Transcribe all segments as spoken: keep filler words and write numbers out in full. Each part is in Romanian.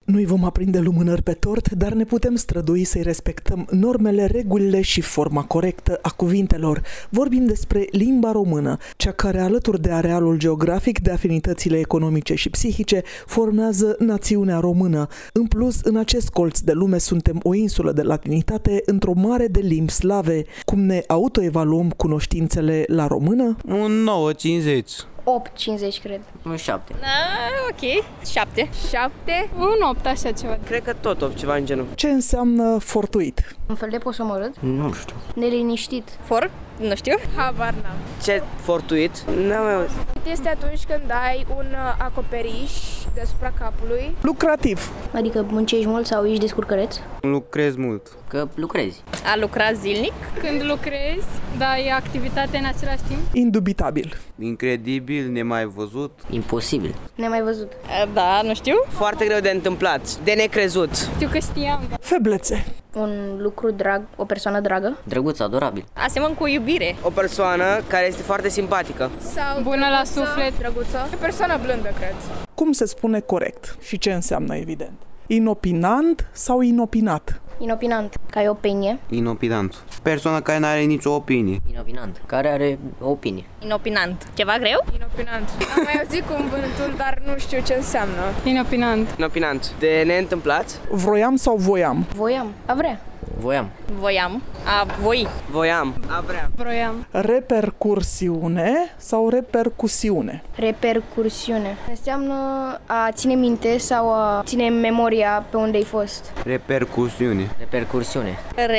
Nu-i vom aprinde lumânări pe tort, dar ne putem strădui să-i respectăm normele, regulile și forma corectă a cuvintelor. Vorbim despre limba română, cea care, alături de arealul geografic, de afinitățile economice și psihice, formează națiunea română. În plus, în acest colț de lume suntem o insulă de latinitate într-o mare de limbi slave. Cum ne autoevaluăm cunoștințele la română? Un nouă cincizeci. opt cincizeci, cred. Un șapte. Na, ok. șapte. șapte? Un opt, așa ceva. Cred că tot opt, ceva în genul. Ce înseamnă fortuit? Un fel de posomorât? Nu știu. Neliniștit. For? Nu știu. Habar n-am. Ce fortuit? N-am mai auzit. Este atunci când ai un acoperiș deasupra capului. Lucrativ. Adică muncești mult sau ești descurcăreț? Lucrez mult. Că lucrezi. A lucra zilnic. Când lucrezi, dar e activitate în același timp. Indubitabil. Incredibil, nemai văzut. Imposibil. Ne-am mai văzut. Da, nu știu. Foarte greu de întâmplat, de necrezut. Știu că știam. Feblețe. Un lucru drag, o persoană dragă? Drăguț, adorabil. Asemăn cu iubire. O persoană care este foarte simpatică. Sau bună la suflet. Drăguță. O persoană blândă, cred. Cum se spune corect și ce înseamnă, evident? Inopinant sau inopinat? Inopinant, ca ai opinie. Inopinant. Persoana care nu are nicio opinie. Inopinant. Care are o opinie. Inopinant. Ceva greu? Inopinant. Am mai auzit cuvântul, dar nu știu ce înseamnă. Inopinant. Inopinant. De neîntâmplat. Vroiam sau voiam? Voiam, a vrea. Voiam. Voiam. A voi. Voiam. A vrea. Vroiam. Repercursiune sau repercusiune? Repercursiune. Înseamnă a ține minte sau a ține memoria pe unde ai fost. Repercusiune. Repercursiune.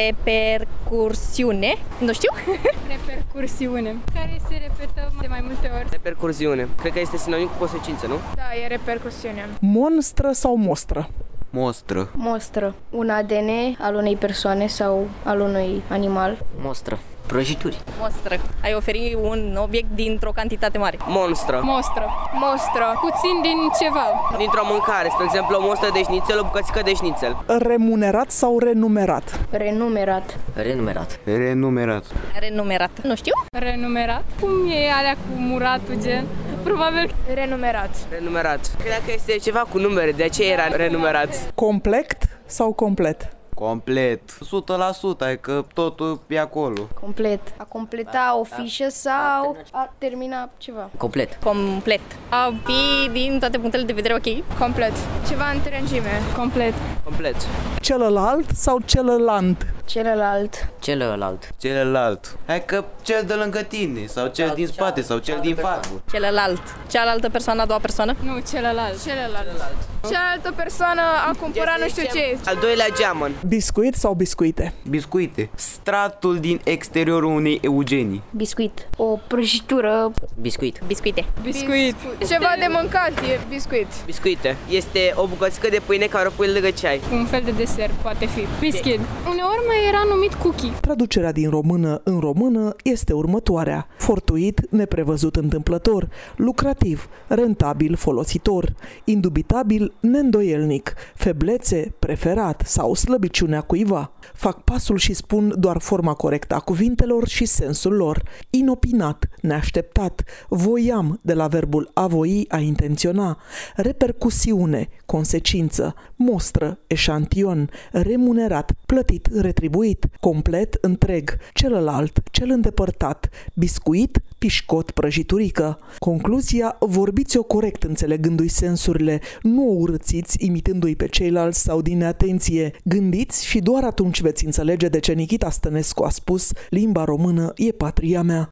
Repercursiune. Nu știu. Repercursiune. Care se repetă de mai multe ori. Repercursiune. Cred că este sinonim cu consecință, nu? Da, e repercusiune. Monstră sau mostră? Mostră. Mostră. Un A D N al unei persoane sau al unui animal. Mostră. Prăjituri. Mostră. Ai oferi un obiect dintr-o cantitate mare. Monstră. Mostră. Mostră. Puțin din ceva. Dintr-o mâncare, spre exemplu o mostră de șnițel, o bucățică de șnițel. Remunerat sau renumerat? Renumerat. Renumerat. Renumerat. Renumerat. Nu știu. Renumerat. Cum e alea cu muratul, gen? Probabil renumerat. Renumerat. Cred că este ceva cu numere, de aceea era renumerat. Complet sau complet? Complet. o sută la sută, adică totul e acolo. Complet. A completa o fișă sau a termina ceva. Complet. Complet. A fi din toate punctele de vedere ok. Complet. Ceva întregime. Complet. Complet. Celălalt sau celălant? Celălalt. Celălalt. Celălalt. Adică cel de lângă tine, sau cel din spate, sau cel din față. Celălalt. Cealaltă persoană, a doua persoană. Nu, celălalt. Celălalt. Cealaltă persoană a cumpărat nu știu ce. Al doilea geamăn. Biscuit sau biscuite? Biscuite. Stratul din exteriorul unei eugenii. Biscuit. O prăjitură. Biscuit. Biscuite. Biscuit. Ceva de mâncat e biscuit. Biscuite. Este o bucățică de pâine care o pui lângă ceai. Un fel de desert poate fi. Biscuit. Uneori mai era numit cookie. Traducerea din română în română este următoarea. Fortuit, neprevăzut întâmplător, lucrativ, rentabil, folositor, indubitabil, neîndoielnic, feblețe, preferat sau slăbiciunea cuiva. Fac pasul și spun doar forma corectă a cuvintelor și sensul lor. Inopinat, neașteptat, voiam, de la verbul a voi, a intenționa, repercusiune, consecință, mostră, eșantion, remunerat, plătit, retribuit, complet, întreg, celălalt, cel îndepărtat, biscuit, pișcot, prăjiturică. Concluzia, vorbiți-o corect înțelegându-i sensurile, nu o urățiți imitându-i pe ceilalți sau din neatenție. Gândiți și doar atunci veți înțelege de ce Nichita Stănescu a spus: limba română e patria mea.